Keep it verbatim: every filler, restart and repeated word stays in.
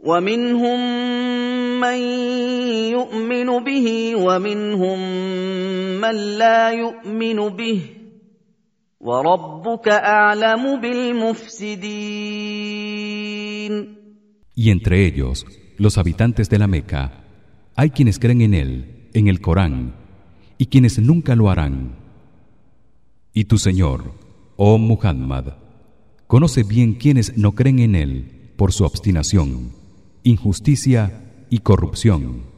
ومنهم من يؤمن به ومنهم من لا يؤمن به وربك أعلم بالمفسدين. Y entre ellos, los habitantes de la Meca, hay quienes creen en él, en el Corán, y quienes nunca lo harán. Y tu Señor, oh Muhammad, conoce bien quienes no creen en él por su obstinación, injusticia y corrupción.